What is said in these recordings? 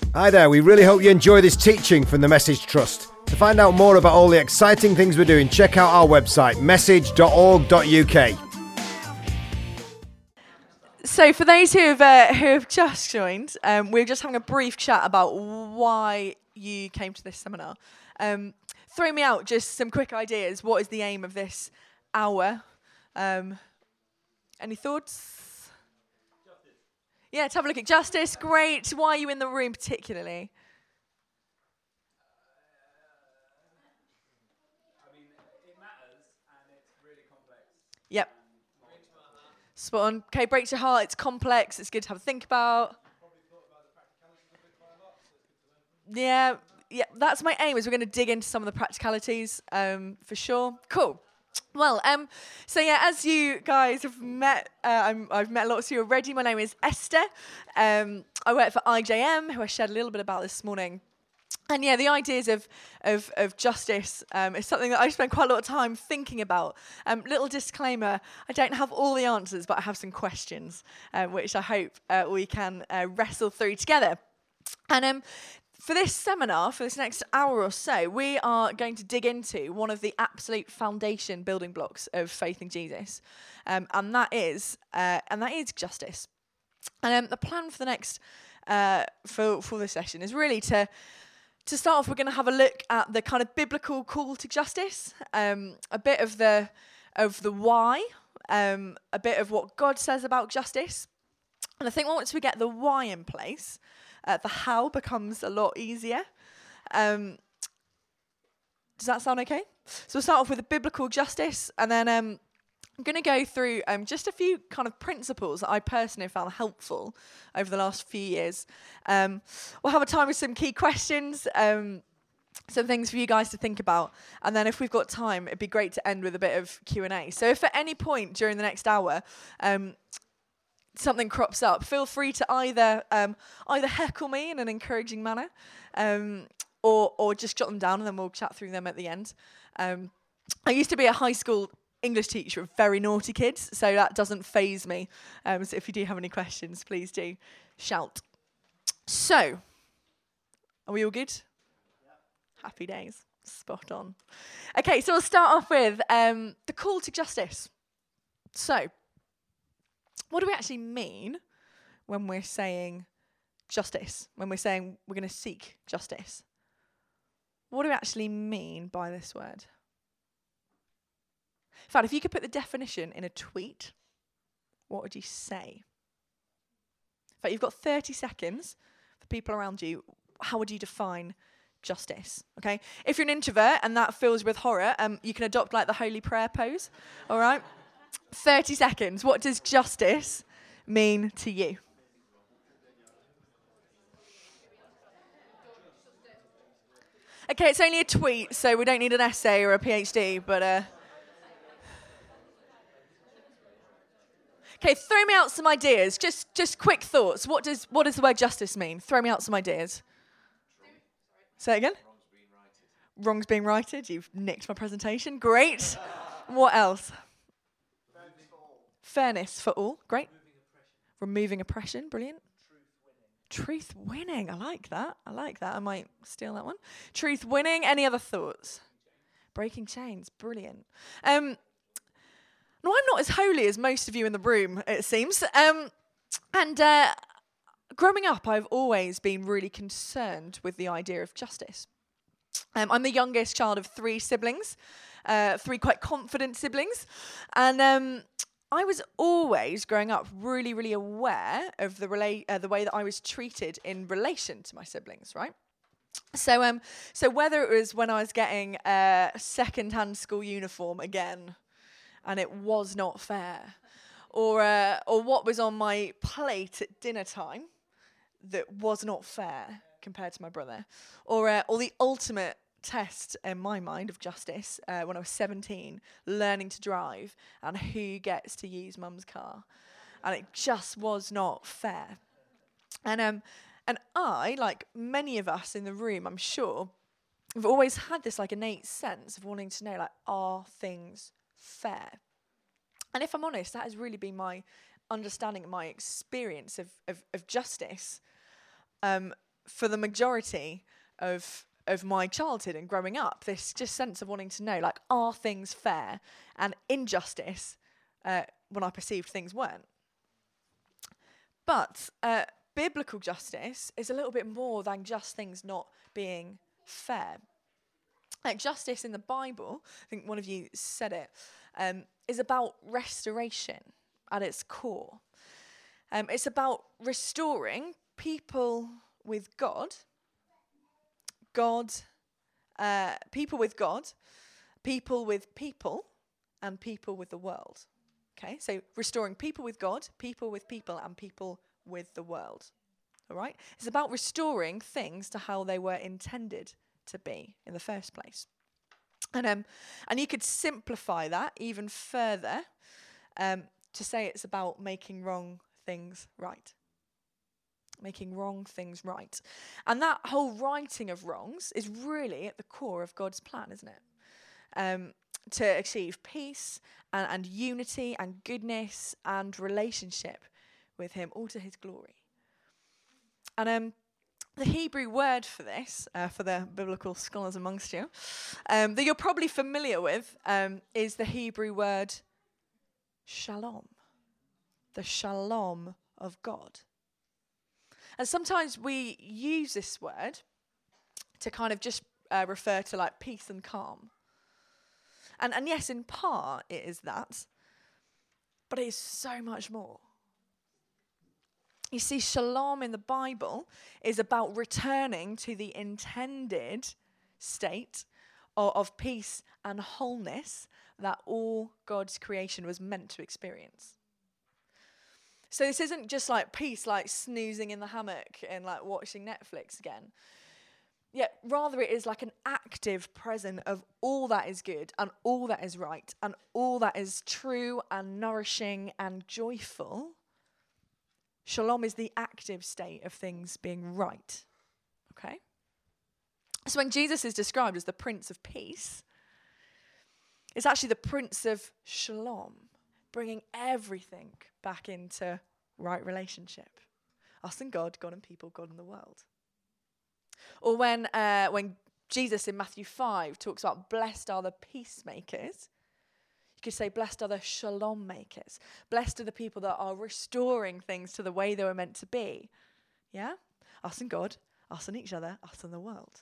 Hi there, we really hope you enjoy this teaching from the Message Trust. To find out more about all the exciting things we're doing, check out our website, message.org.uk. So for those who have just joined, we're just having a brief chat about why you came to this seminar. Throw me out just some quick ideas. What is the aim of this hour? Any thoughts? Yeah, to have a look at justice. Great. Why are you in the room particularly? I mean, it matters and it's really complex. Yep. Spot on. Okay, breaks your heart. It's complex. It's good to have a think about. Yeah, that's my aim. Is we're going to dig into some of the practicalities, for sure. Cool. Well, so yeah, as you guys have met, I've met lots of you already. My name is Esther. I work for IJM, who I shared a little bit about this morning. And yeah, the ideas of justice is something that I spend quite a lot of time thinking about. Little disclaimer, I don't have all the answers, but I have some questions, which I hope we can wrestle through together. And for this seminar, for this next hour or so, we are going to dig into one of the absolute foundation building blocks of faith in Jesus, and that is justice. And the plan for the next for this session is really to start off. We're going to have a look at the kind of biblical call to justice, a bit of the why, a bit of what God says about justice, and I think once we get the why in place, the how becomes a lot easier. Does that sound okay? So we'll start off with the biblical justice, and then I'm going to go through just a few kind of principles that I personally found helpful over the last few years. We'll have a time with some key questions, some things for you guys to think about, and then if we've got time, it'd be great to end with a bit of Q&A. So if at any point during the next hour, something crops up, feel free to either heckle me in an encouraging manner, or just jot them down and then we'll chat through them at the end. I used to be a high school English teacher of very naughty kids, so that doesn't faze me. So if you do have any questions, please do shout. So, are we all good? Happy days. Spot on. Okay, so we'll start off with the call to justice. So, what do we actually mean when we're saying justice? When we're saying we're going to seek justice? What do we actually mean by this word? In fact, if you could put the definition in a tweet, what would you say? In fact, you've got 30 seconds for people around you. How would you define justice? Okay. If you're an introvert and that fills with horror, you can adopt like the holy prayer pose. All right. 30 seconds. What does justice mean to you? Okay, it's only a tweet, so we don't need an essay or a PhD, but okay, throw me out some ideas. Just quick thoughts. What does the word justice mean? Throw me out some ideas. Say it again. Wrongs being righted. You've nicked my presentation. Great. What else? Fairness for all. Great. Removing oppression. Brilliant. Truth winning. I like that. I might steal that one. Truth winning. Any other thoughts? Breaking chains. Brilliant. No, I'm not as holy as most of you in the room, it seems. And growing up, I've always been really concerned with the idea of justice. I'm the youngest child of 3 siblings, 3 quite confident siblings, and I was always, growing up, really, really aware of the way that I was treated in relation to my siblings, right? So whether it was when I was getting a second-hand school uniform again, and it was not fair, or what was on my plate at dinner time that was not fair compared to my brother, or the ultimate test in my mind of justice when I was 17, learning to drive and who gets to use mum's car, and it just was not fair. And I, like many of us in the room, I'm sure, have always had this like innate sense of wanting to know, like, are things fair? And if I'm honest, that has really been my understanding, my experience of justice for the majority of my childhood and growing up, this just sense of wanting to know, like, are things fair? And injustice, when I perceived things weren't. But biblical justice is a little bit more than just things not being fair. Like, justice in the Bible, I think one of you said it, is about restoration at its core. It's about restoring people with God, people with God, people with people, and people with the world. Okay, so restoring people with God, people with people, and people with the world. All right? It's about restoring things to how they were intended to be in the first place. And you could simplify that even further to say it's about making wrong things right. Making wrong things right. And that whole righting of wrongs is really at the core of God's plan, isn't it? To achieve peace and unity and goodness and relationship with him, all to his glory. And the Hebrew word for this, for the biblical scholars amongst you, that you're probably familiar with, is the Hebrew word shalom. The shalom of God. And sometimes we use this word to kind of just refer to like peace and calm. And yes, in part it is that, but it is so much more. You see, shalom in the Bible is about returning to the intended state of peace and wholeness that all God's creation was meant to experience. So this isn't just like peace, like snoozing in the hammock and like watching Netflix again. Yet rather it is like an active present of all that is good and all that is right and all that is true and nourishing and joyful. Shalom is the active state of things being right. Okay? So when Jesus is described as the Prince of Peace, it's actually the Prince of Shalom, bringing everything back into right relationship. Us and God, God and people, God and the world. Or when Jesus in Matthew 5 talks about blessed are the peacemakers, you could say blessed are the shalom makers. Blessed are the people that are restoring things to the way they were meant to be. Yeah? Us and God, us and each other, us and the world.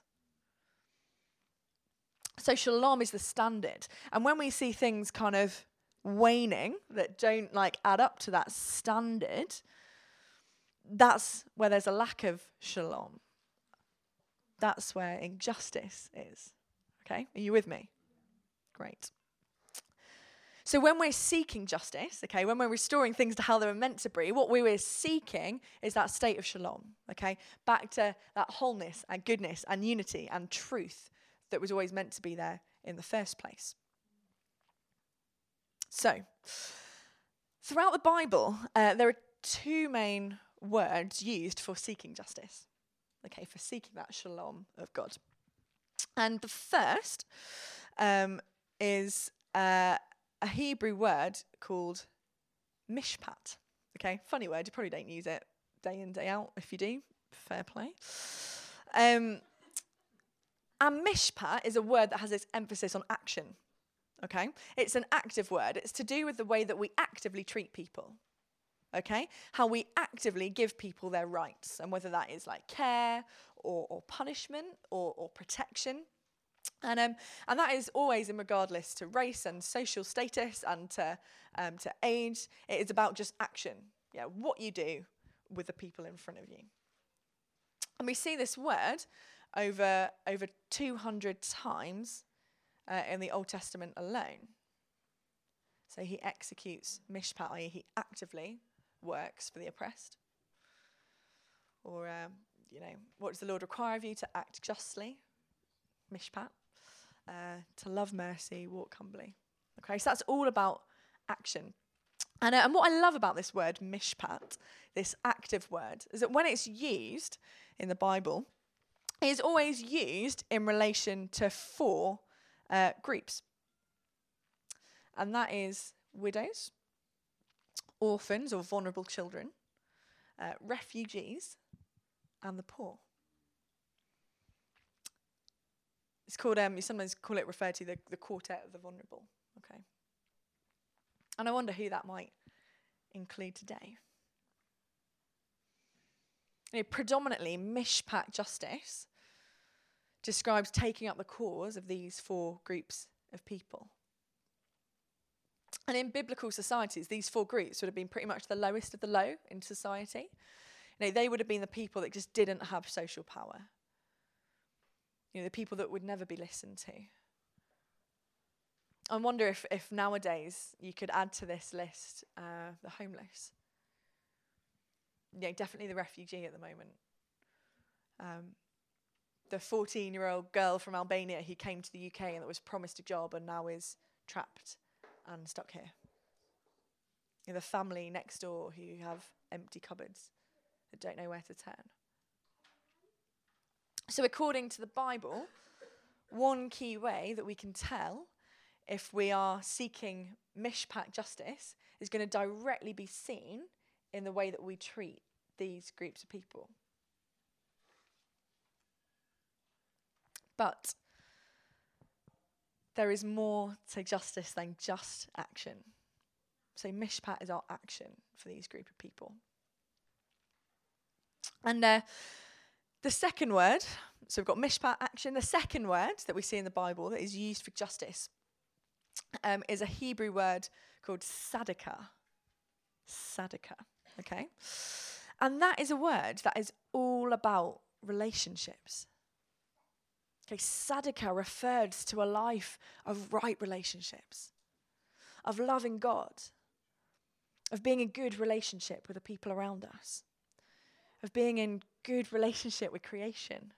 So shalom is the standard. And when we see things kind of waning that don't like add up to that standard, that's where there's a lack of shalom. That's where injustice is. Okay? Are you with me? Great. So when we're seeking justice, okay, when we're restoring things to how they were meant to be, what we were seeking is that state of shalom, okay? Back to that wholeness and goodness and unity and truth that was always meant to be there in the first place. So, throughout the Bible, there are two main words used for seeking justice. Okay, for seeking that shalom of God. And the first is a Hebrew word called mishpat. Okay, funny word, you probably don't use it day in, day out. If you do, fair play. And mishpat is a word that has this emphasis on action. Okay, it's an active word. It's to do with the way that we actively treat people. Okay, how we actively give people their rights, and whether that is like care or punishment or protection, and that is always in regardless to race and social status and to age. It is about just action. Yeah, what you do with the people in front of you. And we see this word over 200 times in the Old Testament alone. So he executes mishpat, i.e. he actively works for the oppressed. Or, what does the Lord require of you? To act justly, mishpat. To love mercy, walk humbly. Okay, so that's all about action. And what I love about this word, mishpat, this active word, is that when it's used in the Bible, it is always used in relation to four groups. And that is widows, orphans or vulnerable children, refugees, and the poor. It's called, you sometimes call it, referred to the quartet of the vulnerable. Okay. And I wonder who that might include today. Predominantly, Mishpat justice describes taking up the cause of these four groups of people. And in biblical societies, these four groups would have been pretty much the lowest of the low in society. They would have been the people that just didn't have social power. The people that would never be listened to. I wonder if nowadays you could add to this list the homeless. Definitely the refugee at the moment. The 14-year-old girl from Albania who came to the UK and that was promised a job and now is trapped and stuck here. The family next door who have empty cupboards that don't know where to turn. So according to the Bible, one key way that we can tell if we are seeking mishpat justice is going to directly be seen in the way that we treat these groups of people. But there is more to justice than just action. So mishpat is our action for these group of people. And the second word, so we've got mishpat, action. The second word that we see in the Bible that is used for justice is a Hebrew word called tzedakah. Tzedakah, okay? And that is a word that is all about relationships. Okay, tzedakah refers to a life of right relationships, of loving God, of being in good relationship with the people around us, of being in good relationship with creation.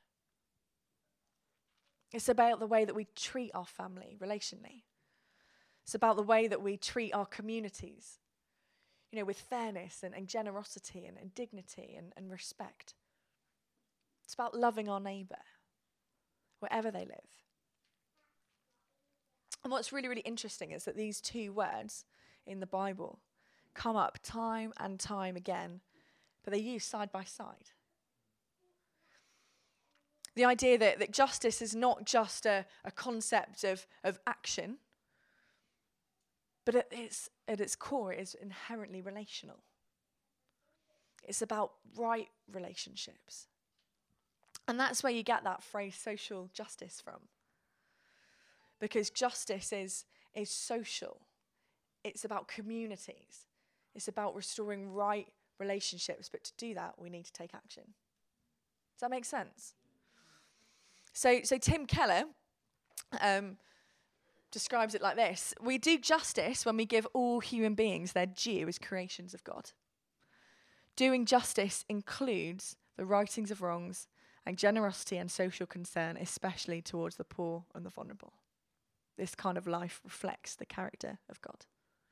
It's about the way that we treat our family relationally. It's about the way that we treat our communities, with fairness and generosity and dignity and respect. It's about loving our neighbour, wherever they live. And what's really, really interesting is that these two words in the Bible come up time and time again, but they're used side by side. The idea that justice is not just a concept of action, but at its core, it is inherently relational. It's about right relationships. And that's where you get that phrase social justice from. Because justice is social. It's about communities. It's about restoring right relationships. But to do that, we need to take action. Does that make sense? So Tim Keller describes it like this. We do justice when we give all human beings their due as creations of God. Doing justice includes the rightings of wrongs and generosity and social concern, especially towards the poor and the vulnerable. This kind of life reflects the character of God.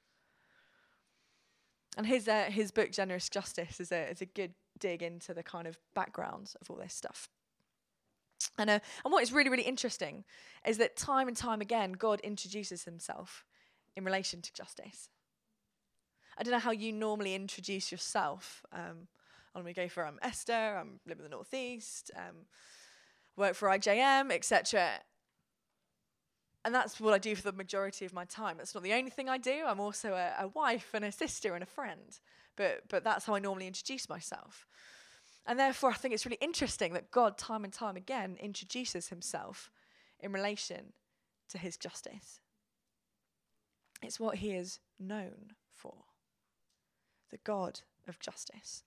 And his book, Generous Justice, is a good dig into the kind of background of all this stuff. And what is really, really interesting is that time and time again, God introduces himself in relation to justice. I don't know how you normally introduce yourself. I'm going to go for Esther, I live in the Northeast, work for IJM, etc. And that's what I do for the majority of my time. That's not the only thing I do. I'm also a wife and a sister and a friend. But that's how I normally introduce myself. And therefore, I think it's really interesting that God, time and time again, introduces himself in relation to his justice. It's what he is known for. The God of justice.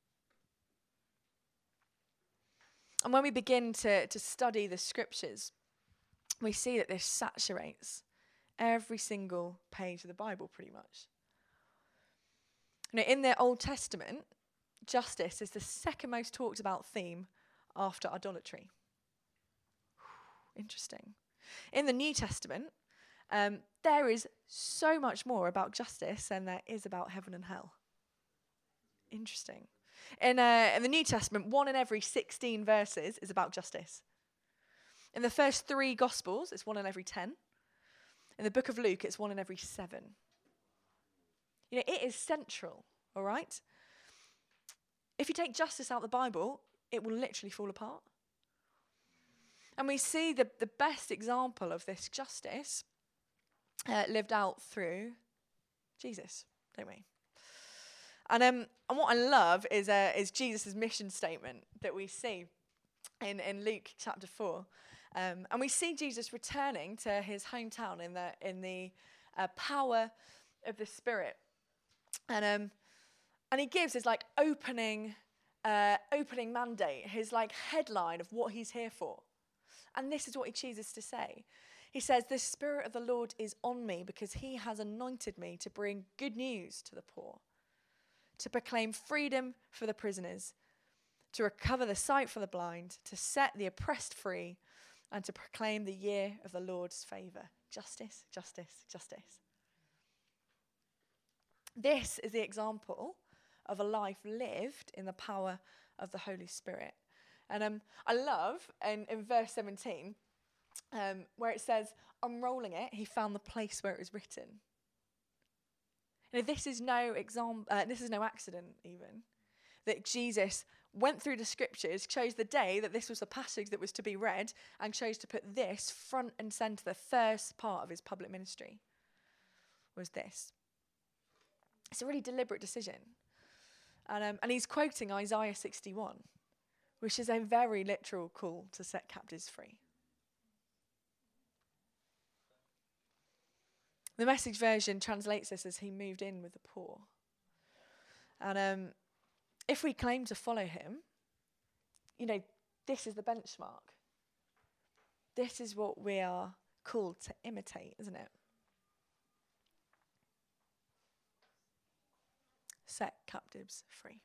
And when we begin to study the scriptures, we see that this saturates every single page of the Bible pretty much. In the Old Testament, justice is the second most talked about theme after idolatry. Interesting. In the New Testament, there is so much more about justice than there is about heaven and hell. Interesting. In the New Testament, 1 in every 16 verses is about justice. In the first 3 Gospels, it's 1 in every 10. In the book of Luke, it's 1 in every 7. It is central, all right? If you take justice out of the Bible, it will literally fall apart. And we see the best example of this justice lived out through Jesus, don't we? And what I love is Jesus' mission statement that we see in Luke chapter 4. And we see Jesus returning to his hometown in the power of the Spirit. And he gives his like opening mandate, his like headline of what he's here for. And this is what he chooses to say. He says, "The Spirit of the Lord is on me because he has anointed me to bring good news to the poor, to proclaim freedom for the prisoners, to recover the sight for the blind, to set the oppressed free, and to proclaim the year of the Lord's favour." Justice, justice, justice. This is the example of a life lived in the power of the Holy Spirit. And I love in verse 17 where it says, unrolling it, he found the place where it was written. Now, this is no accident even, that Jesus went through the scriptures, chose the day that this was the passage that was to be read, and chose to put this front and centre. The first part of his public ministry was this. It's a really deliberate decision. And he's quoting Isaiah 61, which is a very literal call to set captives free. The Message version translates this as he moved in with the poor. And if we claim to follow him, this is the benchmark. This is what we are called to imitate, isn't it? Set captives free.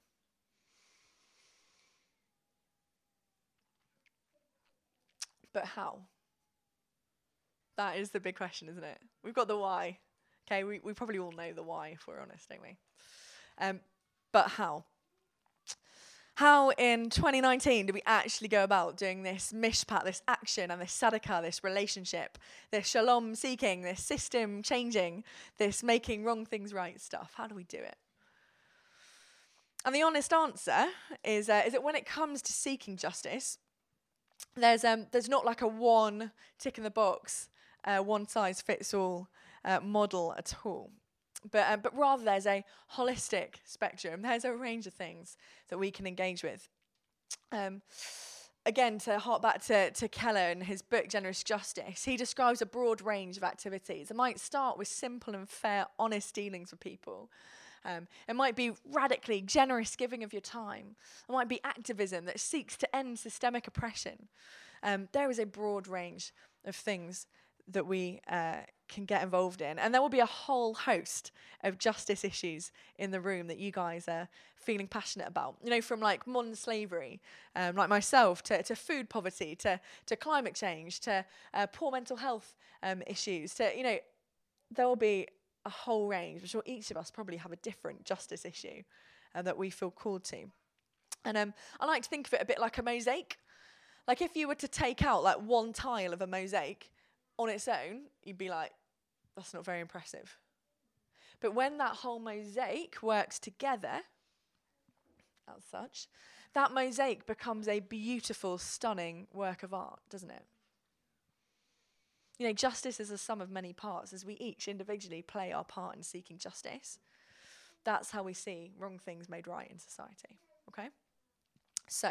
But how? That is the big question, isn't it? We've got the why. Okay, we probably all know the why, if we're honest, don't we? But how? How in 2019 do we actually go about doing this mishpat, this action, and this sadaka, this relationship, this shalom seeking, this system changing, this making wrong things right stuff? How do we do it? And the honest answer is that when it comes to seeking justice, there's not like a one tick in the box, one size fits all model at all. But rather there's a holistic spectrum. There's a range of things that we can engage with. Again, to hark back to Keller and his book, Generous Justice, he describes a broad range of activities. It might start with simple and fair, honest dealings with people. It might be radically generous giving of your time. It might be activism that seeks to end systemic oppression. There is a broad range of things that we can get involved in. And there will be a whole host of justice issues in the room that you guys are feeling passionate about. From like modern slavery, like myself, to food poverty, to climate change, to poor mental health issues, to, there will be a whole range. I'm sure each of us probably have a different justice issue that we feel called to. And I like to think of it a bit like a mosaic. Like if you were to take out like one tile of a mosaic on its own, you'd be like, that's not very impressive. But when that whole mosaic works together, as such, that mosaic becomes a beautiful, stunning work of art, doesn't it? Justice is a sum of many parts. As we each individually play our part in seeking justice, that's how we see wrong things made right in society. Okay? So,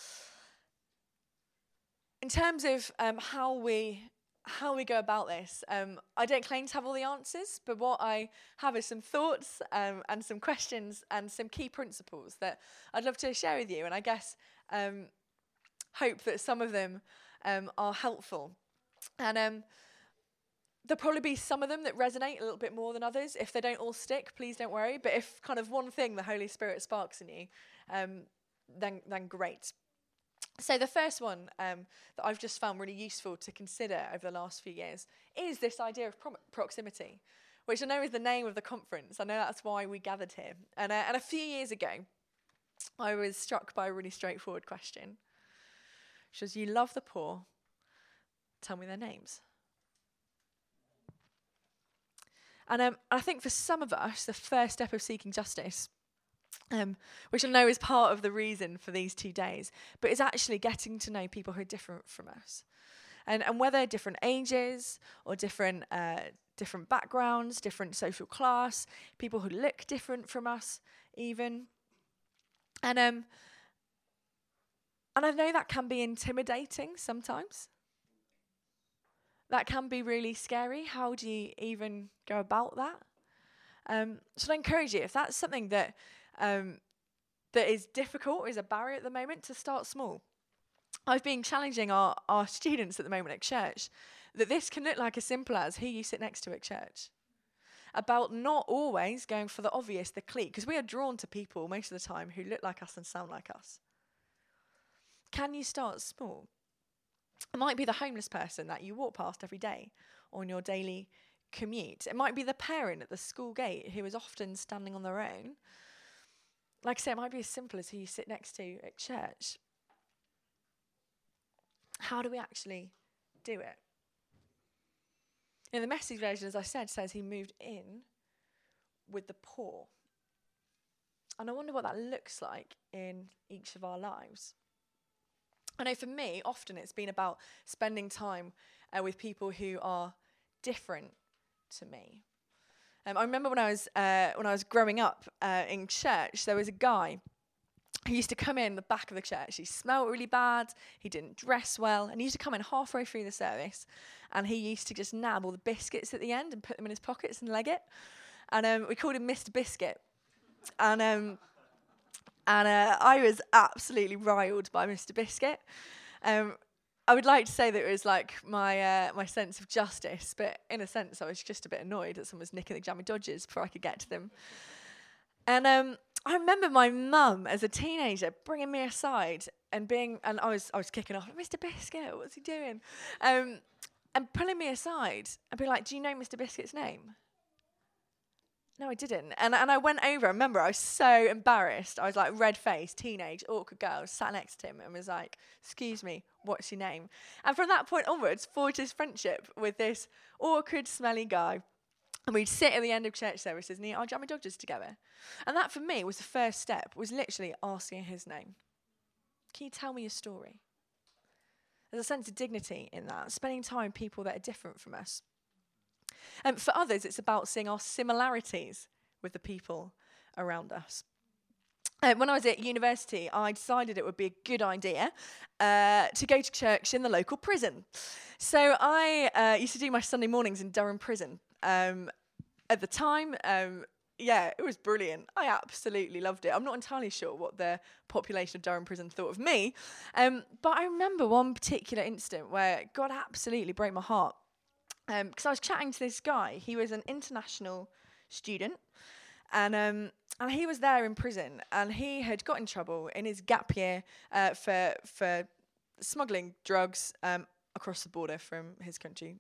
in terms of how we go about this, I don't claim to have all the answers, but what I have is some thoughts and some questions and some key principles that I'd love to share with you, and I guess hope that some of them are helpful. And there'll probably be some of them that resonate a little bit more than others. If they don't all stick, please don't worry. But if kind of one thing the Holy Spirit sparks in you, then great. So the first one that I've just found really useful to consider over the last few years is this idea of proximity, which I know is the name of the conference. I know that's why we gathered here. And a few years ago, I was struck by a really straightforward question, which was, you love the poor, tell me their names. And I think for some of us, the first step of seeking justice which I know is part of the reason for these 2 days, but it's actually getting to know people who are different from us. And whether different ages or different backgrounds, different social class, people who look different from us even. And I know that can be intimidating sometimes. That can be really scary. How do you even go about that? So I encourage you, if that's something that is difficult or is a barrier at the moment, to start small. I've been challenging our students at the moment at church that this can look like as simple as who you sit next to at church. About not always going for the obvious, the clique, because we are drawn to people most of the time who look like us and sound like us. Can you start small? It might be the homeless person that you walk past every day on your daily commute. It might be the parent at the school gate who is often standing on their own. Like I say, it might be as simple as who you sit next to at church. How do we actually do it? The Message version, as I said, says he moved in with the poor. And I wonder what that looks like in each of our lives. I know for me, often it's been about spending time with people who are different to me. I remember when I was growing up in church, there was a guy who used to come in the back of the church. He smelled really bad, he didn't dress well, and he used to come in halfway through the service, and he used to just nab all the biscuits at the end and put them in his pockets and leg it. And we called him Mr. Biscuit. And I was absolutely riled by Mr. Biscuit. I would like to say that it was like my sense of justice, but in a sense I was just a bit annoyed that someone was nicking the Jammy Dodgers before I could get to them. And I remember my mum as a teenager bringing me aside and I was kicking off, Mr. Biscuit, what's he doing? And pulling me aside and being like, do you know Mr. Biscuit's name? No, I didn't. And I went over. I remember I was so embarrassed. I was like red-faced, teenage, awkward girl, sat next to him and was like, excuse me, what's your name? And from that point onwards, forged his friendship with this awkward, smelly guy. And we'd sit at the end of church services and eat our Jammy Dodgers together. And that for me was the first step, was literally asking his name. Can you tell me your story? There's a sense of dignity in that, spending time with people that are different from us. For others, it's about seeing our similarities with the people around us. When I was at university, I decided it would be a good idea to go to church in the local prison. So I used to do my Sunday mornings in Durham Prison. At the time, it was brilliant. I absolutely loved it. I'm not entirely sure what the population of Durham Prison thought of me, but I remember one particular incident where God absolutely broke my heart. Because I was chatting to this guy. He was an international student, and he was there in prison, and he had got in trouble in his gap year for smuggling drugs across the border from his country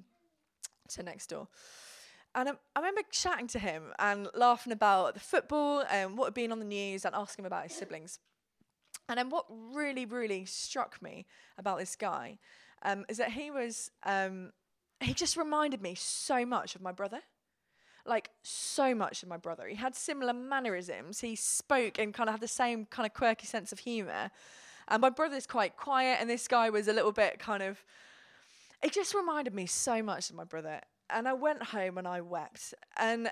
to next door. And I remember chatting to him and laughing about the football and what had been on the news and asking him about his siblings. And then what really, really struck me about this guy is that he was... he just reminded me so much of my brother. Like, so much of my brother. He had similar mannerisms. He spoke and kind of had the same kind of quirky sense of humour. And my brother's quite quiet, and this guy was a little bit kind of... It just reminded me so much of my brother. And I went home and I wept. And,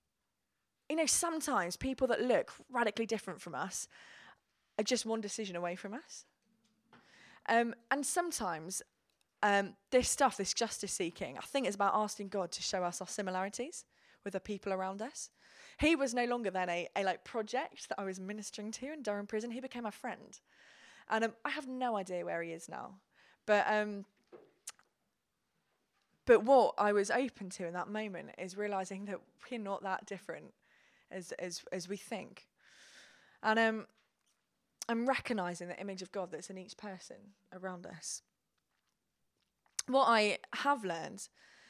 sometimes people that look radically different from us are just one decision away from us. And sometimes... this justice seeking, I think it's about asking God to show us our similarities with the people around us. He was no longer then a project that I was ministering to in Durham Prison. He became a friend. And I have no idea where he is now. But what I was open to in that moment is realising that we're not that different as we think. And I'm recognising the image of God that's in each person around us. What I have learned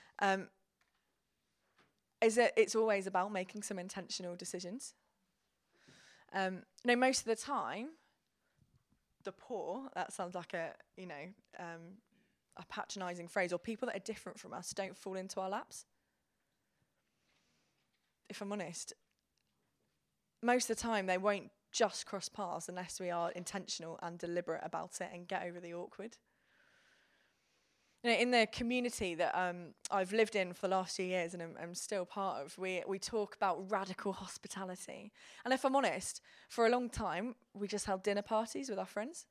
is that it's always about making some intentional decisions. Most of the time, the poor, that sounds like a patronising phrase, or people that are different from us don't fall into our laps. If I'm honest, most of the time they won't just cross paths unless we are intentional and deliberate about it and get over the awkward. You know, in the community that I've lived in for the last few years and I'm still part of, we talk about radical hospitality. And if I'm honest, for a long time, we just held dinner parties with our friends.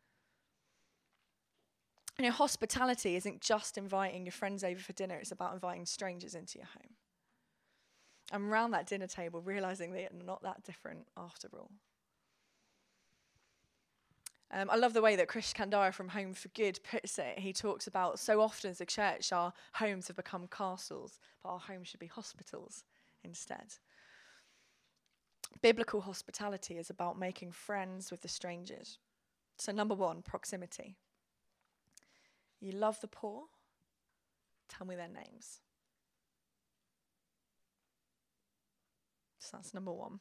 You know, hospitality isn't just inviting your friends over for dinner, it's about inviting strangers into your home. I'm around that dinner table realising they're not that different after all. I love the way that Krish Kandara from Home for Good puts it. He talks about so often as a church, our homes have become castles, but our homes should be hospitals instead. Biblical hospitality is about making friends with the strangers. So 1, proximity. You love the poor? Tell me their names. So that's 1.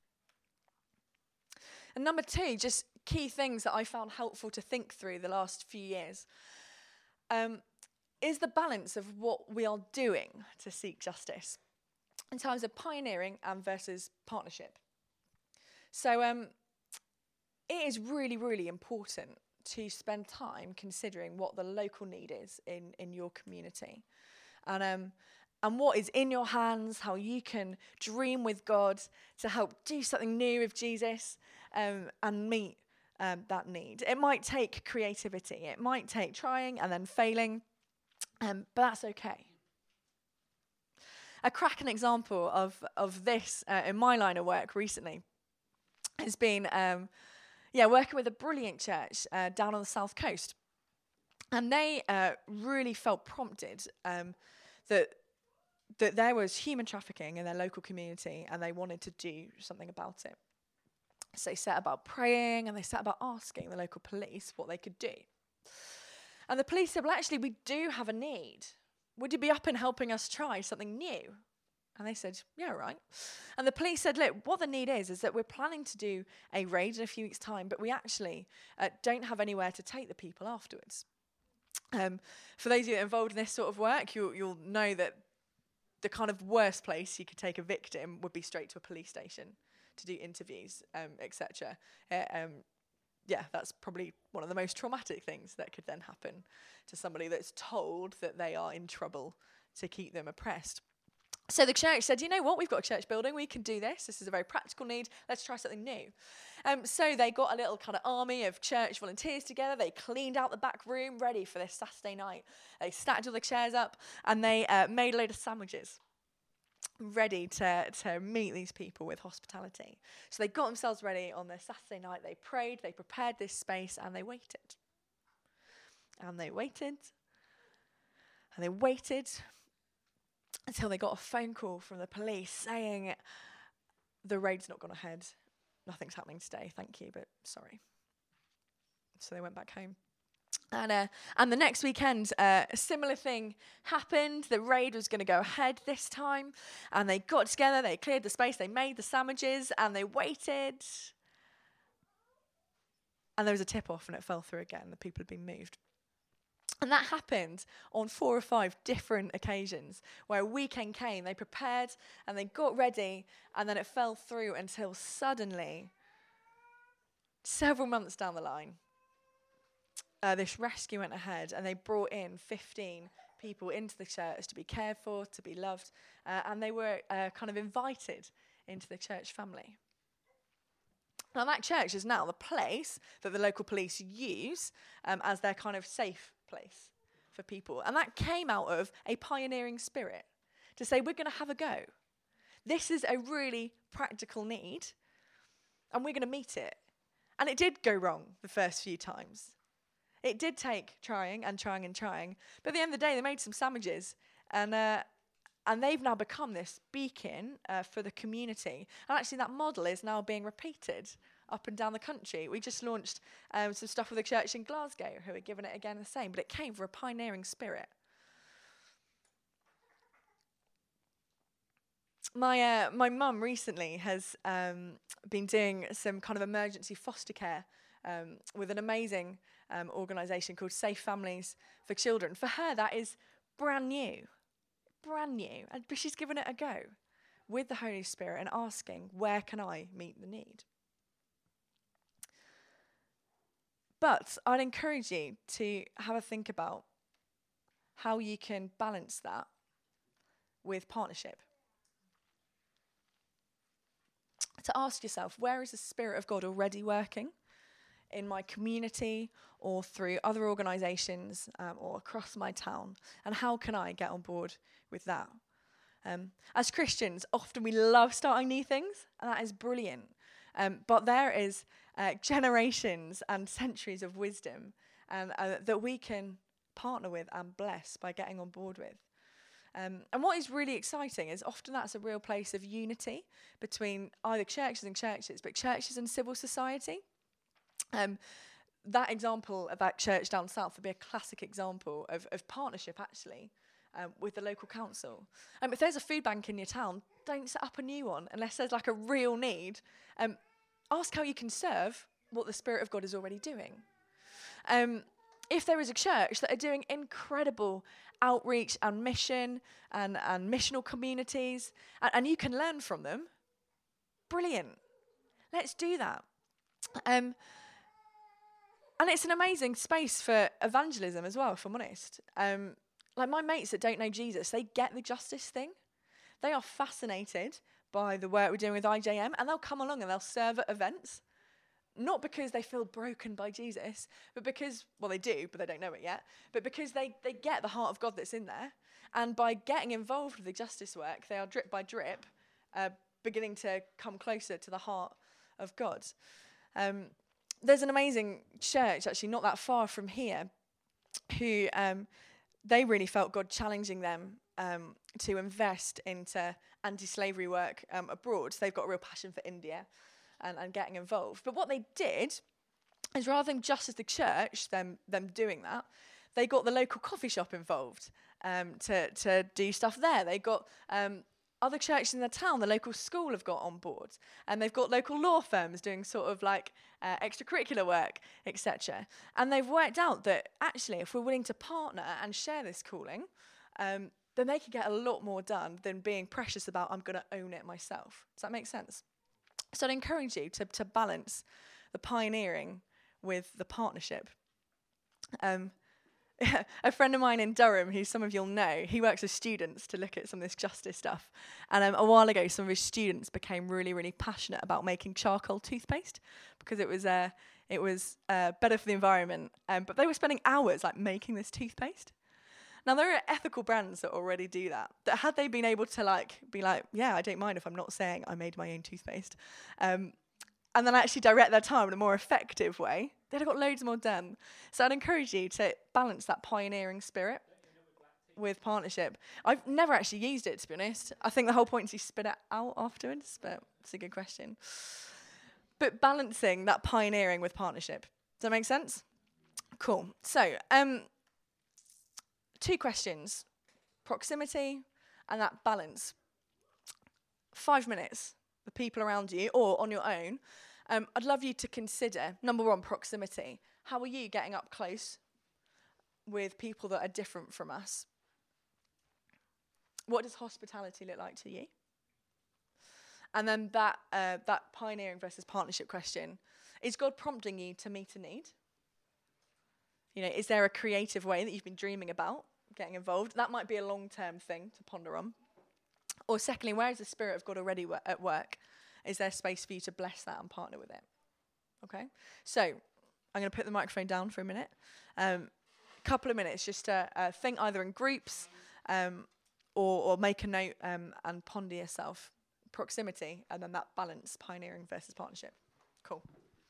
And 2, just key things that I found helpful to think through the last few years, is the balance of what we are doing to seek justice in terms of pioneering and versus partnership. So it is really, really important to spend time considering what the local need is in your community. And what is in your hands, how you can dream with God to help do something new with Jesus and meet that need. It might take creativity. It might take trying and then failing, but that's okay. A cracking example of this in my line of work recently has been working with a brilliant church down on the south coast. And they really felt prompted that there was human trafficking in their local community and they wanted to do something about it. So they set about praying and they set about asking the local police what they could do. And the police said, well, actually, we do have a need. Would you be up in helping us try something new? And they said, yeah, right. And the police said, look, what the need is that we're planning to do a raid in a few weeks' time, but we actually don't have anywhere to take the people afterwards. For those of you involved in this sort of work, you'll know that the kind of worst place you could take a victim would be straight to a police station to do interviews, etc. That's probably one of the most traumatic things that could then happen to somebody that's told that they are in trouble to keep them oppressed. So the church said, you know what, we've got a church building, we can do this. This is a very practical need. Let's try something new. So they got a little kind of army of church volunteers together. They cleaned out the back room, ready for this Saturday night. They stacked all the chairs up and they made a load of sandwiches, ready to meet these people with hospitality. So they got themselves ready on their Saturday night. They prayed, they prepared this space, and they waited. And they waited. And they waited until they got a phone call from the police saying, the raid's not gone ahead. Nothing's happening today, thank you, but sorry. So they went back home. And the next weekend, a similar thing happened. The raid was going to go ahead this time. And they got together, they cleared the space, they made the sandwiches, and they waited. And there was a tip-off, and it fell through again. The people had been moved. And that happened on 4 or 5 different occasions where a weekend came, they prepared, and they got ready, and then it fell through until suddenly, several months down the line, this rescue went ahead and they brought in 15 people into the church to be cared for, to be loved, and they were kind of invited into the church family. Now that church is now the place that the local police use as their kind of safe place for people. And that came out of a pioneering spirit to say, we're going to have a go. This is a really practical need and we're going to meet it. And it did go wrong the first few times. It did take trying and trying and trying. But at the end of the day, they made some sandwiches and they've now become this beacon for the community. And actually that model is now being repeated up and down the country. We just launched some stuff with a church in Glasgow who are giving it again the same, but it came from a pioneering spirit. My mum recently has been doing some kind of emergency foster care with an amazing organisation called Safe Families for Children. For her, that is brand new, but she's given it a go. with the Holy Spirit and asking, where can I meet the need? But I'd encourage you to have a think about how you can balance that with partnership. To ask yourself, where is the Spirit of God already working in my community or through other organisations or across my town? And how can I get on board with that? As Christians, often we love starting new things, and that is brilliant. But there is generations and centuries of wisdom that we can partner with and bless by getting on board with. And what is really exciting is often that's a real place of unity between either churches and churches, but churches and civil society. That example of that church down south would be a classic example of partnership, actually, with the local council. If there's a food bank in your town, don't set up a new one unless there's like a real need. Ask how you can serve what the Spirit of God is already doing. If there is a church that are doing incredible outreach and mission and missional communities, and you can learn from them, brilliant. Let's do that. And it's an amazing space for evangelism as well, if I'm honest. Like my mates that don't know Jesus, they get the justice thing. They are fascinated by the work we're doing with IJM, and they'll come along and they'll serve at events. Not because they feel broken by Jesus, but because, well, they do, but they don't know it yet, but because they get the heart of God that's in there. And by getting involved with the justice work, they are drip by drip beginning to come closer to the heart of God. There's an amazing church, actually, not that far from here, who they really felt God challenging them to invest into anti-slavery work abroad. So they've got a real passion for India and getting involved. But what they did is, rather than just as the church, them doing that, they got the local coffee shop involved to do stuff there. They got other churches in the town, the local school have got on board. And they've got local law firms doing sort of like extracurricular work, etc. And they've worked out that actually, if we're willing to partner and share this calling, then they can get a lot more done than being precious about, I'm going to own it myself. Does that make sense? So I'd encourage you to balance the pioneering with the partnership. A friend of mine in Durham, who some of you'll know, he works with students to look at some of this justice stuff. And a while ago, some of his students became really, really passionate about making charcoal toothpaste because it was better for the environment. But they were spending hours like making this toothpaste. Now, there are ethical brands that already do that. That had they been able to be like, yeah, I don't mind if I'm not saying I made my own toothpaste, and then actually direct their time in a more effective way, they'd have got loads more done. So I'd encourage you to balance that pioneering spirit with partnership. I've never actually used it, to be honest. I think the whole point is you spit it out afterwards, but it's a good question. But balancing that pioneering with partnership. Does that make sense? Cool. So, 2 questions. Proximity and that balance. 5 minutes, the people around you or on your own. I'd love you to consider, number 1, proximity. How are you getting up close with people that are different from us? What does hospitality look like to you? And then that pioneering versus partnership question. Is God prompting you to meet a need? Is there a creative way that you've been dreaming about getting involved? That might be a long-term thing to ponder on. Or secondly, where is the Spirit of God already at work? Is there space for you to bless that and partner with it? Okay? So I'm going to put the microphone down for a minute. Couple of minutes just to think either in groups or make a note and ponder yourself. Proximity and then that balance, pioneering versus partnership. Cool.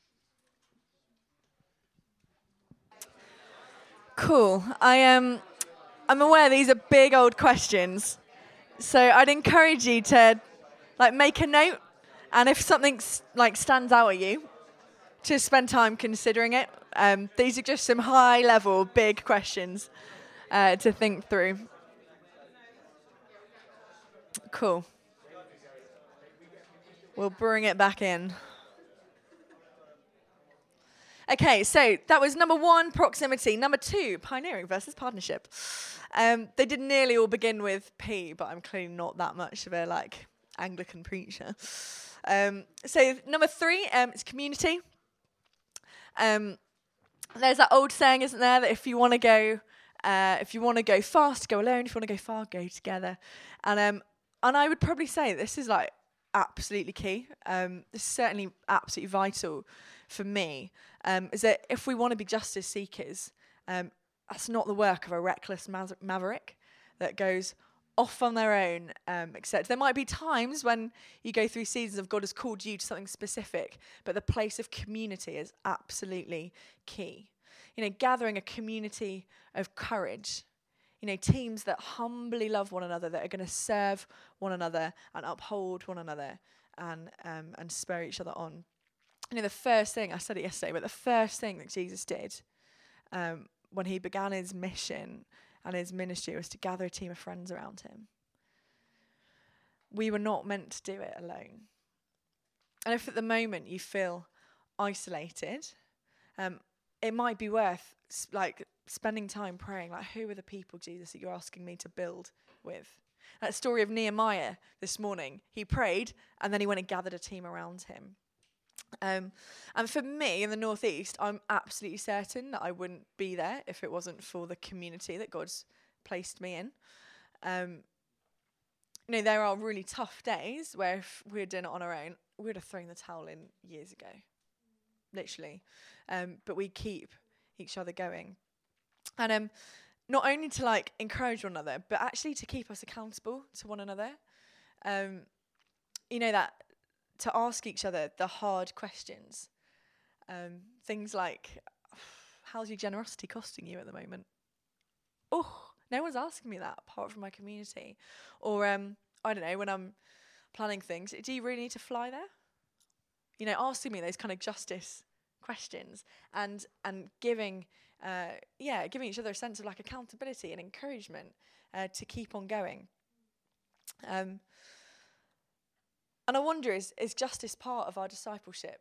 Cool. I'm aware these are big old questions, so I'd encourage you to make a note, and if something stands out at you, to spend time considering it. These are just some high-level, big questions to think through. Cool. We'll bring it back in. Okay, so that was number 1, proximity. Number 2, pioneering versus partnership. They did nearly all begin with P, but I'm clearly not that much of a Anglican preacher. So number 3 is community. There's that old saying, isn't there, that if you want to go fast, go alone. If you want to go far, go together. And I would probably say this is like absolutely key. This is certainly absolutely vital for me. Is that if we want to be justice seekers, that's not the work of a reckless maverick that goes off on their own, except there might be times when you go through seasons of God has called you to something specific, but the place of community is absolutely key. Gathering a community of courage, teams that humbly love one another, that are going to serve one another and uphold one another and spur each other on. The first thing, I said it yesterday, but the first thing that Jesus did when he began his mission and his ministry was to gather a team of friends around him. We were not meant to do it alone. And if at the moment you feel isolated, it might be worth spending time praying, who are the people, Jesus, that you're asking me to build with? That story of Nehemiah this morning, he prayed and then he went and gathered a team around him. And for me in the Northeast, I'm absolutely certain that I wouldn't be there if it wasn't for the community that God's placed me in. There are really tough days where if we were doing it on our own, we would have thrown the towel in years ago, literally. But we keep each other going. And not only to encourage one another, but actually to keep us accountable to one another. That to ask each other the hard questions. Things like, how's your generosity costing you at the moment? Oh, no one's asking me that apart from my community. Or, I don't know, when I'm planning things, do you really need to fly there? Asking me those kind of justice questions and giving each other a sense of accountability and encouragement to keep on going. And I wonder, is justice part of our discipleship?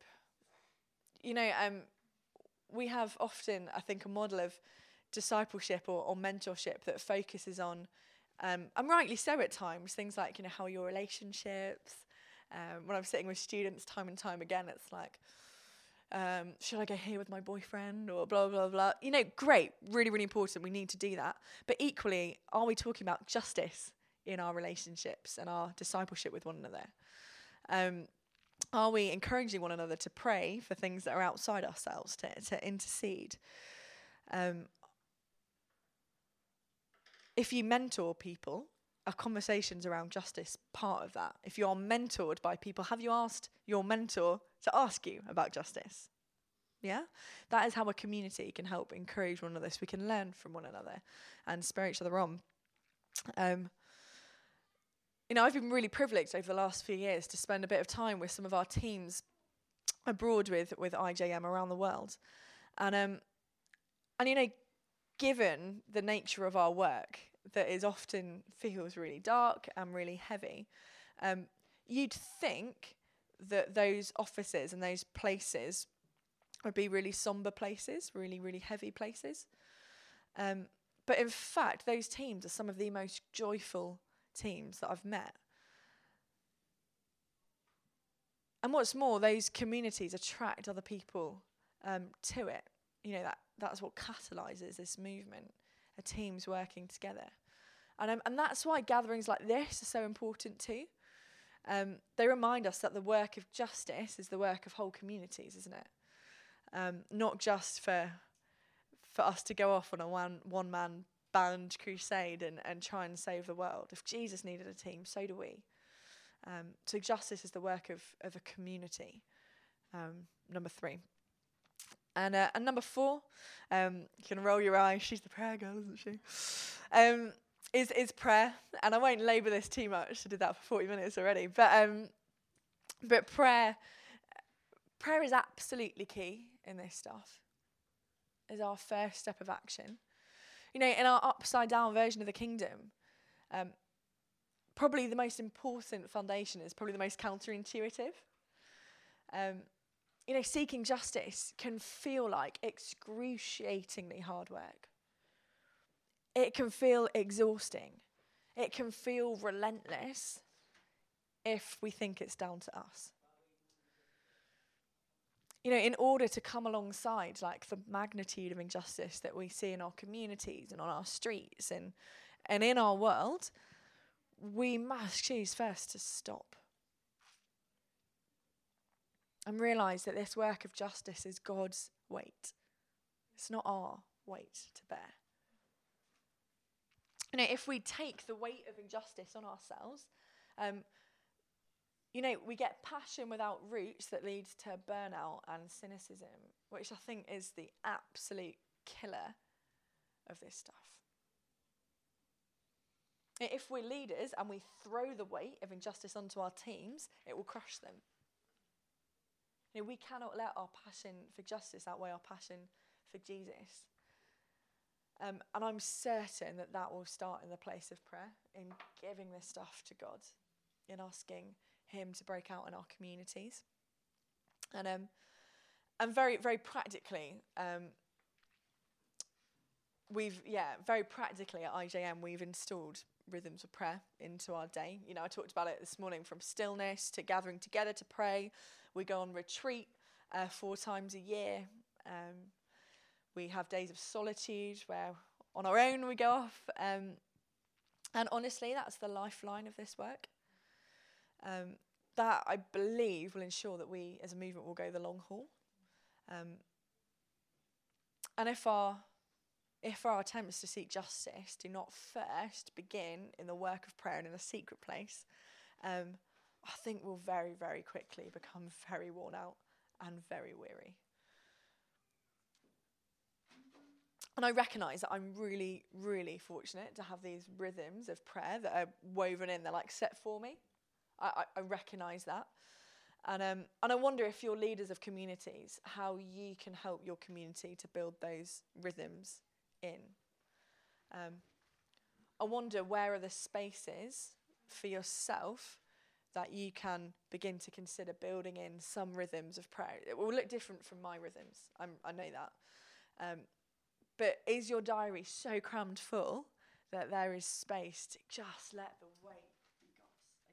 We have often, I think, a model of discipleship or mentorship that focuses on, and rightly so at times, things like, how are your relationships? When I'm sitting with students time and time again, it's like, should I go here with my boyfriend or blah, blah, blah. Great, really, really important. We need to do that. But equally, are we talking about justice in our relationships and our discipleship with one another? Are we encouraging one another to pray for things that are outside ourselves, to intercede? If you mentor people, are conversations around justice part of that? If you are mentored by people, have you asked your mentor to ask you about justice? Yeah? That is how a community can help encourage one another, so we can learn from one another and spur each other on. I've been really privileged over the last few years to spend a bit of time with some of our teams abroad with IJM around the world. And given the nature of our work, that is often feels really dark and really heavy, you'd think that those offices and those places would be really somber places, really, really heavy places. But in fact, those teams are some of the most joyful teams that I've met. And what's more, those communities attract other people to it. That's what catalyses this movement, teams working together. And that's why gatherings like this are so important too. They remind us that the work of justice is the work of whole communities, isn't it? Not just for us to go off on a one-man band crusade and try and save the world. If Jesus needed a team, so do we. So justice is the work of a community. Number 3. And number 4, you can roll your eyes. She's the prayer girl, isn't she? Is prayer. And I won't labour this too much. I did that for 40 minutes already. But prayer is absolutely key in this stuff. Is our first step of action. In our upside down version of the kingdom, probably the most important foundation is probably the most counterintuitive. Seeking justice can feel like excruciatingly hard work. It can feel exhausting. It can feel relentless. if we think it's down to us. You know, in order to come alongside like the magnitude of injustice that we see in our communities and on our streets and in our world, we must choose first to stop and realise that this work of justice is God's weight. It's not our weight to bear. You know, if we take the weight of injustice on ourselves, you know, we get passion without roots that leads to burnout and cynicism, which I think is the absolute killer of this stuff. If we're leaders and we throw the weight of injustice onto our teams, it will crush them. You know, we cannot let our passion for justice outweigh our passion for Jesus. And I'm certain that that will start in the place of prayer, in giving this stuff to God, in asking him to break out in our communities. And very, very practically, very practically at IJM, we've installed rhythms of prayer into our day. You know, I talked about it this morning, from stillness to gathering together to pray. We go on retreat 4 times a year. We have days of solitude where on our own we go off. And honestly, that's the lifeline of this work. That, I believe, will ensure that we as a movement will go the long haul. And if our attempts to seek justice do not first begin in the work of prayer and in a secret place, I think we'll very, very quickly become very worn out and very weary. And I recognise that I'm really, really fortunate to have these rhythms of prayer that are woven in. They're like set for me. I recognise that. And I wonder, if you're leaders of communities, how you can help your community to build those rhythms in. I wonder, where are the spaces for yourself that you can begin to consider building in some rhythms of prayer? It will look different from my rhythms. I know that. But is your diary so crammed full that there is space to just let the weight be God's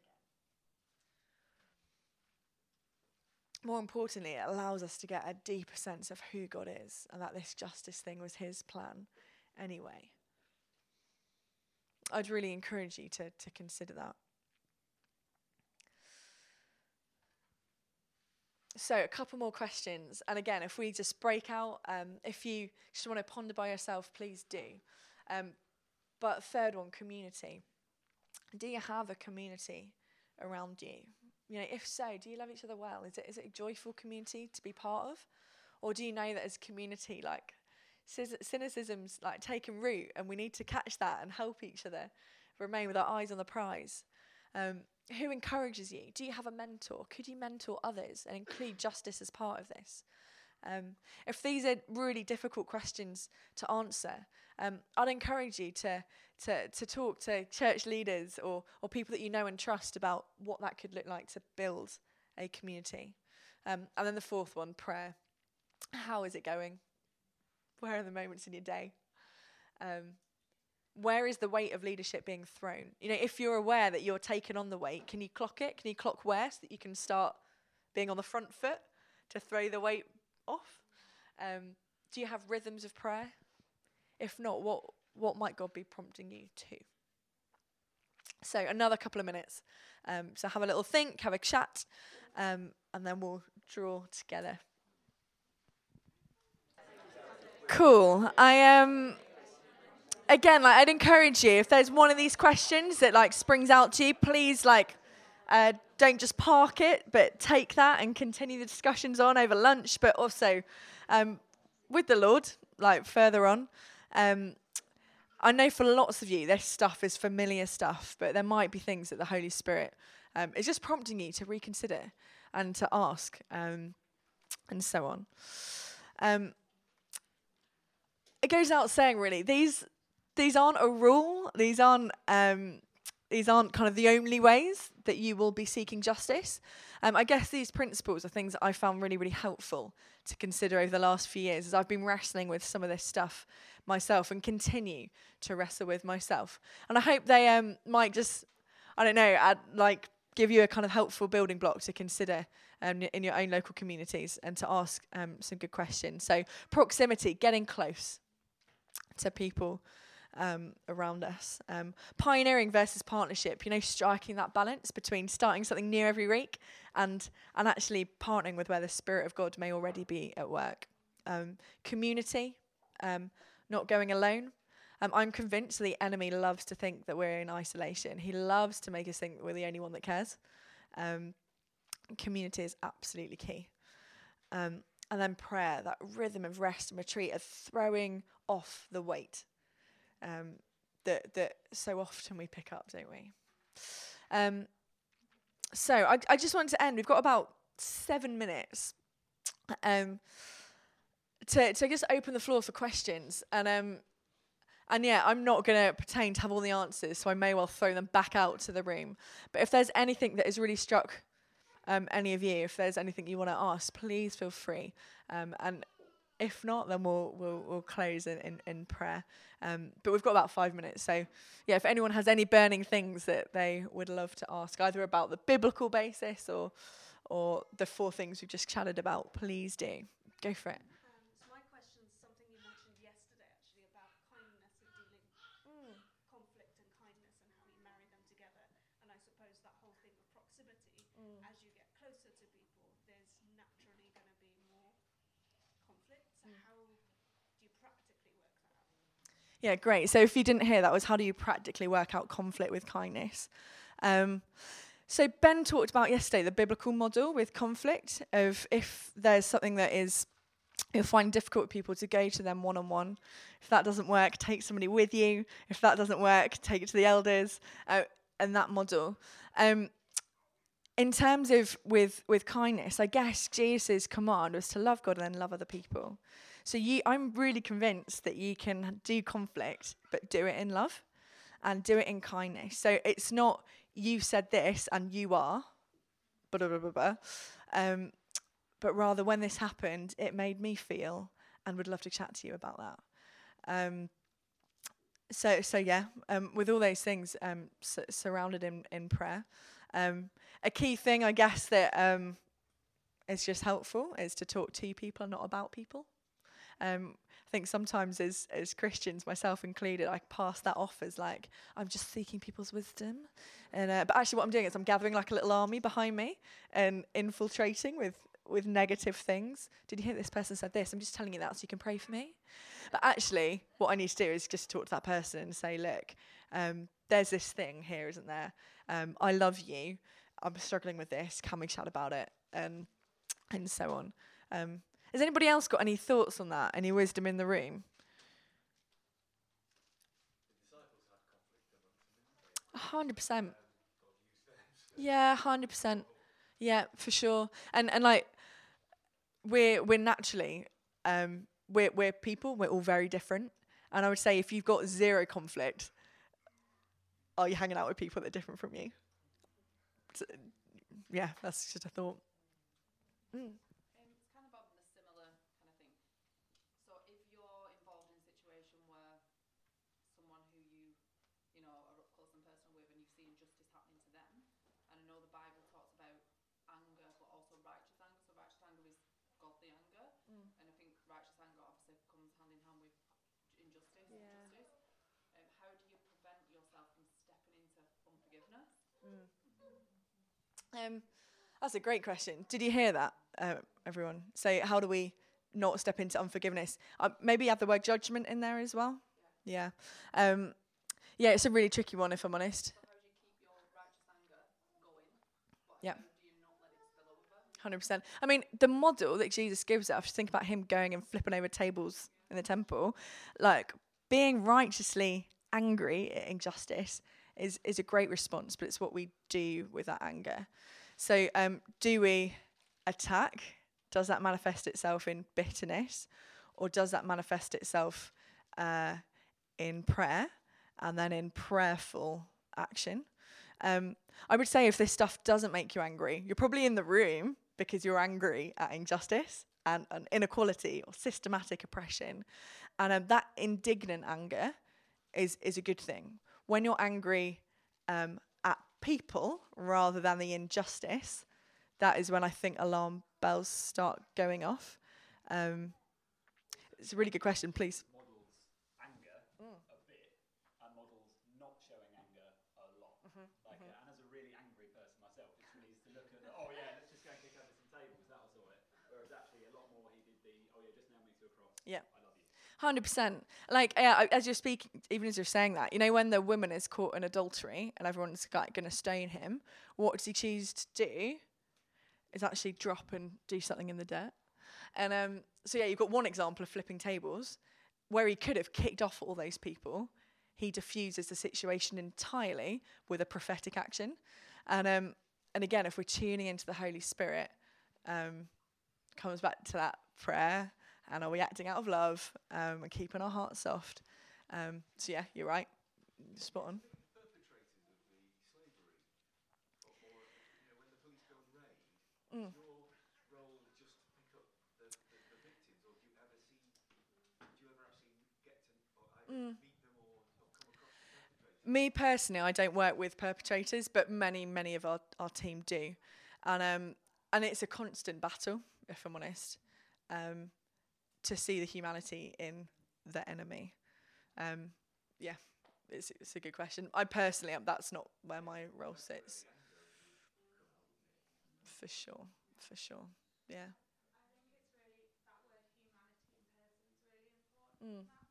again? More importantly, it allows us to get a deeper sense of who God is, and that this justice thing was his plan anyway. I'd really encourage you to consider that. So a couple more questions. And again, if we just break out, if you just want to ponder by yourself, please do. But third one, community. Do you have a community around you? You know, if so, do you love each other well? Is it a joyful community to be part of? Or do you know that as community, like, cynicism's like taking root, and we need to catch that and help each other remain with our eyes on the prize? Who encourages you? Do you have a mentor? Could you mentor others and include justice as part of this? If these are really difficult questions to answer, I'd encourage you to talk to church leaders or people that you know and trust about what that could look like to build a community. And then the fourth one, prayer. How is it going? Where are the moments in your day? Where is the weight of leadership being thrown? You know, if you're aware that you're taking on the weight, can you clock it? Can you clock where, so that you can start being on the front foot to throw the weight off? Do you have rhythms of prayer? If not, what might God be prompting you to? So another couple of minutes. So have a little think, have a chat, and then we'll draw together. Cool. Again, like, I'd encourage you, if there's one of these questions that like springs out to you, please don't just park it, but take that and continue the discussions on over lunch, but also with the Lord, like further on. I know for lots of you, this stuff is familiar stuff, but there might be things that the Holy Spirit is just prompting you to reconsider and to ask, and so on. It goes without saying, really, these aren't a rule. These aren't kind of the only ways that you will be seeking justice. I guess these principles are things that I found really, really helpful to consider over the last few years as I've been wrestling with some of this stuff myself and continue to wrestle with myself. And I hope they might just, I don't know, add, like, give you a kind of helpful building block to consider in your own local communities and to ask some good questions. So proximity, getting close to people around us. Pioneering versus partnership, striking that balance between starting something new every week and actually partnering with where the Spirit of God may already be at work. Community, not going alone. I'm convinced the enemy loves to think that we're in isolation. He loves to make us think that we're the only one that cares. Community is absolutely key. And then prayer, that rhythm of rest and retreat, of throwing off the weight that so often we pick up, don't we? So I just wanted to end. We've got about 7 minutes to just open the floor for questions. And yeah, I'm not going to pretend to have all the answers, so I may well throw them back out to the room. But if there's anything that has really struck any of you, if there's anything you want to ask, please feel free. And if not, then we'll close in prayer. But we've got about 5 minutes, so yeah, if anyone has any burning things that they would love to ask, either about the biblical basis or the 4 things we've just chatted about, please do. Go for it. So my question is something you mentioned yesterday, actually, about kindness and dealing conflict and kindness and how you marry them together. And I suppose that whole thing of proximity, as you get closer to people, there's naturally going to be more conflict. So how do you practically work that out? Yeah, great. So if you didn't hear, that was how do you practically work out conflict with kindness? So Ben talked about yesterday the biblical model with conflict of if there's something that you'll find difficult with people, to go to them one-on-one. If that doesn't work, take somebody with you. If that doesn't work, take it to the elders, and that model. In terms of with kindness, I guess Jesus' command was to love God and then love other people. So I'm really convinced that you can do conflict, but do it in love and do it in kindness. So it's not you said this and you are, blah, blah, blah, blah. But rather when this happened, it made me feel and would love to chat to you about that. So yeah, with all those things surrounded in prayer. A key thing, I guess, that is just helpful is to talk to people and not about people. I think sometimes as Christians, myself included, I pass that off as like, I'm just seeking people's wisdom. But actually what I'm doing is I'm gathering like a little army behind me and infiltrating with negative things. Did you hear this person said this? I'm just telling you that so you can pray for me. But actually, what I need to do is just talk to that person and say, look, there's this thing here, isn't there? I love you. I'm struggling with this. Can we chat about it? And so on. Has anybody else got any thoughts on that? Any wisdom in the room? The disciples had conflict amongst them, didn't they? 100%. Yeah, 100%. Yeah, for sure. And like we're naturally we're people. We're all very different. And I would say if you've got zero conflict, are you hanging out with people that are different from you? So, yeah, that's just a thought. It's kind of about the similar kind of thing. So if you're involved in a situation where someone who you know, are up close and personal with, and you've seen justice happening to them, and I know the Bible talks about anger, but also righteous anger. So righteous anger is godly anger, and I think righteous anger obviously comes hand in hand with injustice. Yeah. How do you prevent yourself from stepping into unforgiveness? That's a great question. Did you hear that, everyone? So how do we not step into unforgiveness? Maybe add the word judgment in there as well. Yeah. Yeah, it's a really tricky one, if I'm honest. So how do you keep your righteous anger going? But Yeah. how do you not let it spill over? 100%. I mean, the model that Jesus gives us, think about him going and flipping over tables in the temple, like being righteously angry at injustice is a great response, but it's what we do with that anger. So do we attack? Does that manifest itself in bitterness? Or does that manifest itself in prayer and then in prayerful action? I would say if this stuff doesn't make you angry, you're probably in the room because you're angry at injustice and inequality or systematic oppression. And that indignant anger is a good thing. When you're angry at people rather than the injustice, that is when I think alarm bells start going off. It's a really good question, please. Models anger a bit and models not showing anger a lot. And as a really angry person myself, it's really easy to look at oh yeah, let's just go and kick over some tables, that'll sort it. Whereas actually a lot more he did oh yeah, just nail me to a cross. Yeah. I love you. 100%. Like, as you're speaking, even as you're saying that, when the woman is caught in adultery and everyone's going to stone him, what does he choose to do? Is actually drop and do something in the dirt. And so yeah, you've got one example of flipping tables where he could have kicked off all those people. He diffuses the situation entirely with a prophetic action. And again, if we're tuning into the Holy Spirit, comes back to that prayer. And are we acting out of love and keeping our hearts soft? So yeah, you're right. Spot on. Perpetrators of the slavery, or when the police go and raid, is your role just to pick up the victims, or do you ever actually get to either meet them or come across the perpetrators? Me personally, I don't work with perpetrators, but many of our team do, and it's a constant battle, if I'm honest, to see the humanity in the enemy. Yeah, it's a good question. I personally, that's not where my role sits. For sure, yeah. I think it's really that word humanity in person is really important. In that.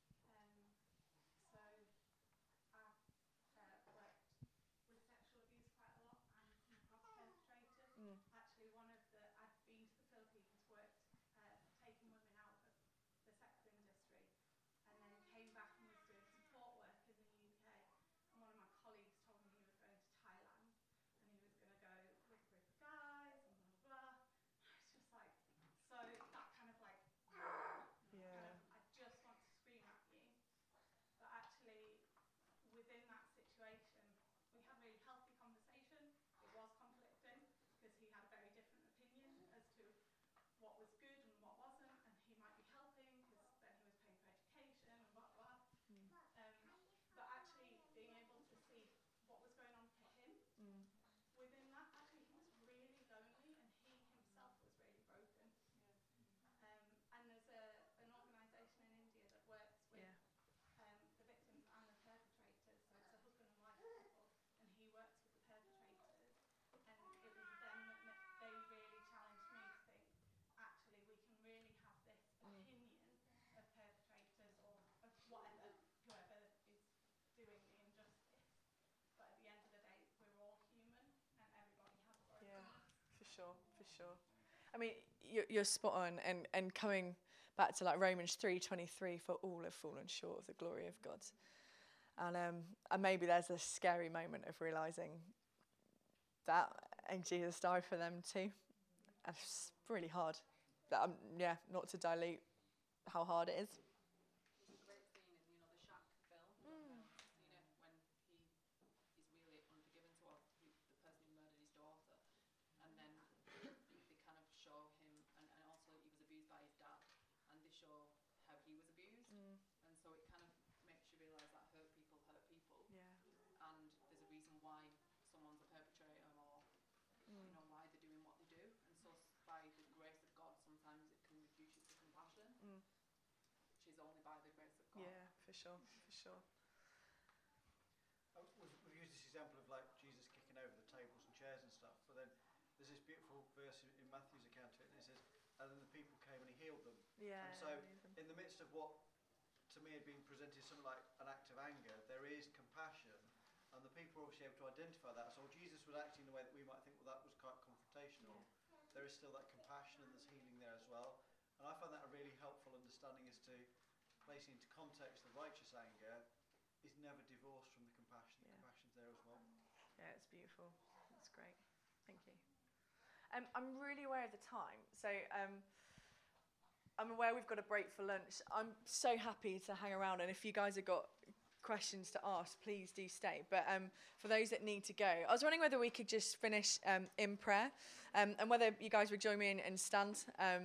So I've worked with sexual abuse quite a lot and come across perpetrators. Actually, I'd been to the Philippines, worked taking women out of the sex industry, and then came back and was doing support work in the UK. And one of my colleagues told me he was going to Thailand and he was going to go with a group of guys and blah blah blah. I was just like, so that kind of like, I just want to scream at you. But actually, within that situation, we had a really healthy conversation. It was conflicting because he had a very different opinion as to what was good and what wasn't, and he might be helping because then he was paying for education and blah blah. But actually being able to see what was going on for him within that, actually he was really lonely and he himself was really broken. And there's an organisation in India that works with the victims and the perpetrators, so it's a husband and wife couple, and he works with the perpetrators, and it was them that they really challenged me to think, actually we can really have this opinion of perpetrators or of whoever is doing the injustice, but at the end of the day we're all human and everybody has brokenness. For sure. I mean, you're spot on, and coming back to like Romans 3:23, for all have fallen short of the glory of God. And maybe there's a scary moment of realising that, and Jesus died for them too. And it's really hard. Not to dilute how hard it is. There's a great scene in the Shack film. Seen it when he's really unforgiven towards the person who murdered his daughter, and then they kind of show him, and also he was abused by his dad, and they show how he was abused, and so it kind of makes you realise that hurt people, and there's a reason why someone's a perpetrator or why they're doing what they do, and so by the grace of God sometimes it can reduce you to compassion, which is only by the grace of God. Yeah, for sure. We've used this example of like Jesus kicking over the tables and chairs and stuff, but then there's this beautiful verse in Matthew's account of it, and it says, and then the people came and he healed them. Yeah. And so in the midst of what to me had been presented something like an act of anger, there is compassion, and the people are obviously able to identify that. So Jesus was acting in a way that we might think, well, that was quite confrontational. There is still that compassion and there's healing there as well. And I find that a really helpful understanding as to placing into context the righteous anger is never divorced from the compassion. The compassion's there as well. Yeah, it's beautiful. It's great. Thank you. I'm really aware of the time, so I'm aware we've got a break for lunch. I'm so happy to hang around, and if you guys have got questions to ask, please do stay. But for those that need to go, I was wondering whether we could just finish in prayer, and whether you guys would join me in and stand,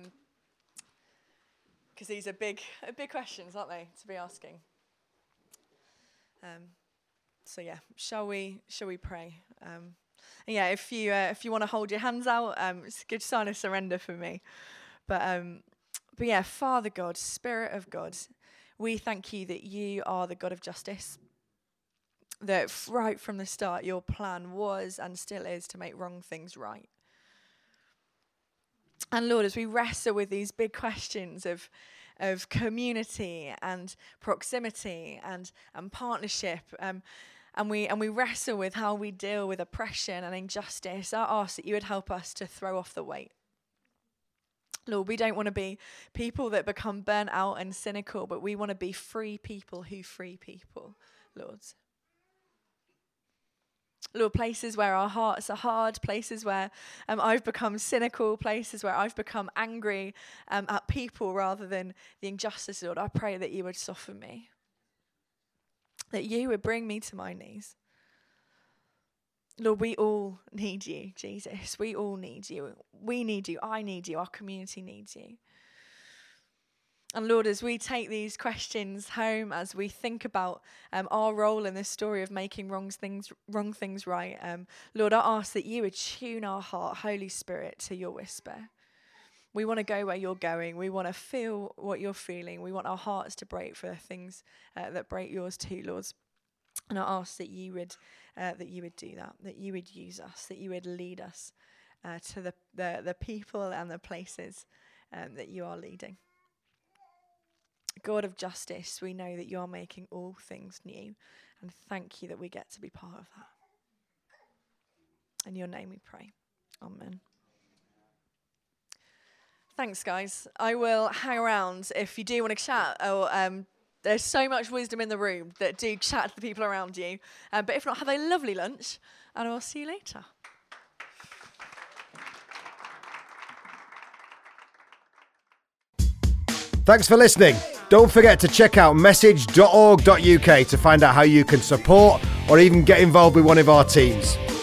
because these are big questions, aren't they, to be asking. So yeah, shall we pray? Yeah, if you want to hold your hands out, it's a good sign of surrender for me. But yeah, Father God, Spirit of God, we thank you that you are the God of justice. That right from the start, your plan was and still is to make wrong things right. And Lord, as we wrestle with these big questions of community and proximity and partnership, and we wrestle with how we deal with oppression and injustice, I ask that you would help us to throw off the weight. Lord, we don't want to be people that become burnt out and cynical, but we want to be free people who free people, Lord. Lord, places where our hearts are hard, places where I've become cynical, places where I've become angry at people rather than the injustice, Lord, I pray that you would soften me, that you would bring me to my knees. Lord, we all need you, Jesus. We all need you. We need you. I need you. Our community needs you. And Lord, as we take these questions home, as we think about our role in this story of making wrong things right, Lord, I ask that you would tune our heart, Holy Spirit, to your whisper. We want to go where you're going. We want to feel what you're feeling. We want our hearts to break for the things that break yours too, Lord. And I ask that you would do that, that you would use us, that you would lead us to the people and the places that you are leading. God of justice, we know that you are making all things new, and thank you that we get to be part of that. In your name we pray. Amen. Thanks, guys. I will hang around if you do want to chat, or there's so much wisdom in the room that do chat to the people around you. But if not, have a lovely lunch, and I'll see you later. Thanks for listening. Don't forget to check out message.org.uk to find out how you can support or even get involved with one of our teams.